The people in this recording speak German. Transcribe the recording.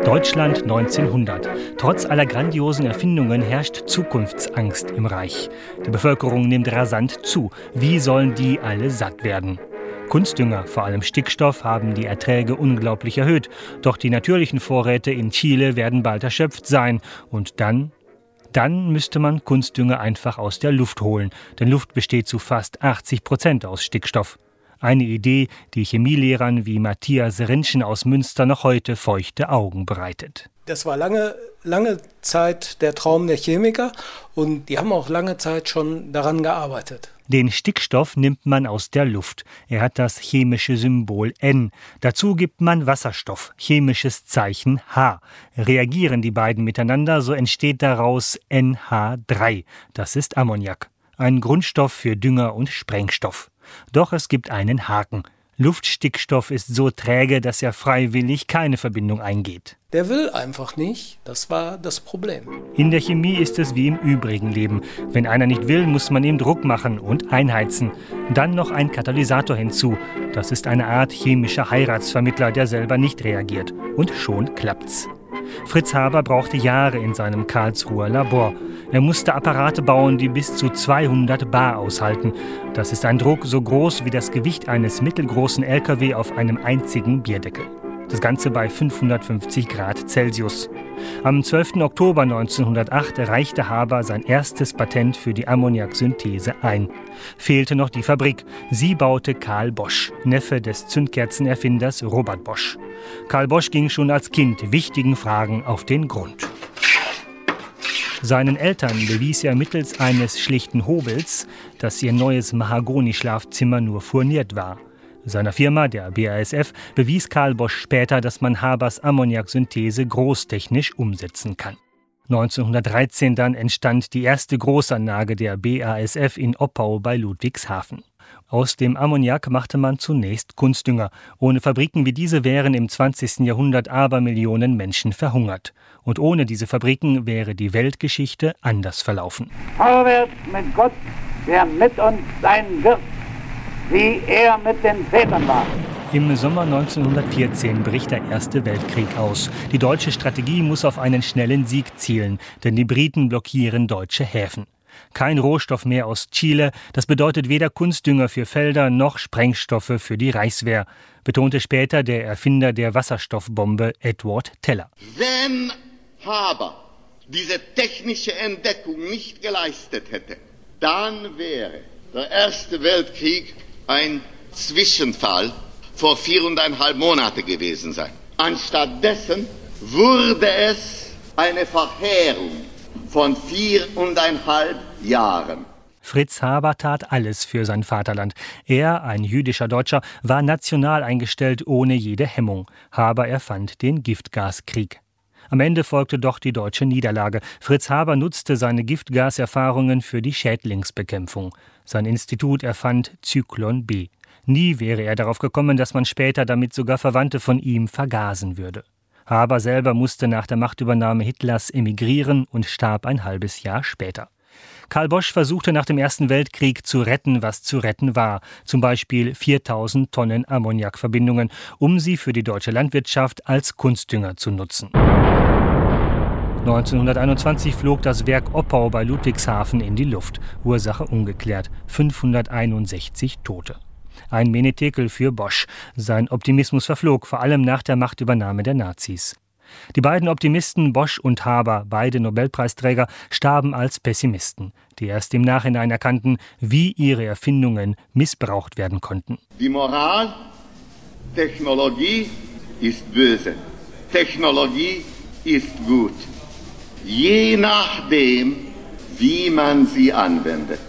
Deutschland 1900. Trotz aller grandiosen Erfindungen herrscht Zukunftsangst im Reich. Die Bevölkerung nimmt rasant zu. Wie sollen die alle satt werden? Kunstdünger, vor allem Stickstoff, haben die Erträge unglaublich erhöht. Doch die natürlichen Vorräte in Chile werden bald erschöpft sein. Und dann müsste man Kunstdünger einfach aus der Luft holen. Denn Luft besteht zu fast 80% aus Stickstoff. Eine Idee, die Chemielehrern wie Matthias Rintschen aus Münster noch heute feuchte Augen bereitet. Das war lange Zeit der Traum der Chemiker und die haben auch lange Zeit schon daran gearbeitet. Den Stickstoff nimmt man aus der Luft. Er hat das chemische Symbol N. Dazu gibt man Wasserstoff, chemisches Zeichen H. Reagieren die beiden miteinander, so entsteht daraus NH3. Das ist Ammoniak, ein Grundstoff für Dünger und Sprengstoff. Doch es gibt einen Haken. Luftstickstoff ist so träge, dass er freiwillig keine Verbindung eingeht. Der will einfach nicht. Das war das Problem. In der Chemie ist es wie im übrigen Leben. Wenn einer nicht will, muss man ihm Druck machen und einheizen. Dann noch ein Katalysator hinzu. Das ist eine Art chemischer Heiratsvermittler, der selber nicht reagiert. Und schon klappt's. Fritz Haber brauchte Jahre in seinem Karlsruher Labor. Er musste Apparate bauen, die bis zu 200 Bar aushalten. Das ist ein Druck so groß wie das Gewicht eines mittelgroßen LKW auf einem einzigen Bierdeckel. Das Ganze bei 550 Grad Celsius. Am 12. Oktober 1908 reichte Haber sein erstes Patent für die Ammoniaksynthese ein. Fehlte noch die Fabrik. Sie baute Carl Bosch, Neffe des Zündkerzenerfinders Robert Bosch. Carl Bosch ging schon als Kind wichtigen Fragen auf den Grund. Seinen Eltern bewies er mittels eines schlichten Hobels, dass ihr neues Mahagoni-Schlafzimmer nur furniert war. Seiner Firma, der BASF, bewies Carl Bosch später, dass man Habers Ammoniaksynthese großtechnisch umsetzen kann. 1913 dann entstand die erste Großanlage der BASF in Oppau bei Ludwigshafen. Aus dem Ammoniak machte man zunächst Kunstdünger. Ohne Fabriken wie diese wären im 20. Jahrhundert Abermillionen Menschen verhungert. Und ohne diese Fabriken wäre die Weltgeschichte anders verlaufen. Vorwärts mit Gott, der mit uns sein wird, wie er mit den Vätern war. Im Sommer 1914 bricht der Erste Weltkrieg aus. Die deutsche Strategie muss auf einen schnellen Sieg zielen, denn die Briten blockieren deutsche Häfen. Kein Rohstoff mehr aus Chile, das bedeutet weder Kunstdünger für Felder noch Sprengstoffe für die Reichswehr, betonte später der Erfinder der Wasserstoffbombe Edward Teller. Wenn Haber diese technische Entdeckung nicht geleistet hätte, dann wäre der Erste Weltkrieg ein Zwischenfall vor 4,5 Monate gewesen sein. Anstattdessen wurde es eine Verheerung von 4,5 Jahren. Fritz Haber tat alles für sein Vaterland. Er, ein jüdischer Deutscher, war national eingestellt ohne jede Hemmung. Haber erfand den Giftgaskrieg. Am Ende folgte doch die deutsche Niederlage. Fritz Haber nutzte seine Giftgaserfahrungen für die Schädlingsbekämpfung. Sein Institut erfand Zyklon B. Nie wäre er darauf gekommen, dass man später damit sogar Verwandte von ihm vergasen würde. Haber selber musste nach der Machtübernahme Hitlers emigrieren und starb ein halbes Jahr später. Carl Bosch versuchte nach dem Ersten Weltkrieg zu retten, was zu retten war. Zum Beispiel 4000 Tonnen Ammoniakverbindungen, um sie für die deutsche Landwirtschaft als Kunstdünger zu nutzen. 1921 flog das Werk Oppau bei Ludwigshafen in die Luft. Ursache ungeklärt. 561 Tote. Ein Menetekel für Bosch. Sein Optimismus verflog, vor allem nach der Machtübernahme der Nazis. Die beiden Optimisten Bosch und Haber, beide Nobelpreisträger, starben als Pessimisten, die erst im Nachhinein erkannten, wie ihre Erfindungen missbraucht werden konnten. Die Moral: Technologie ist böse, Technologie ist gut. Je nachdem, wie man sie anwendet.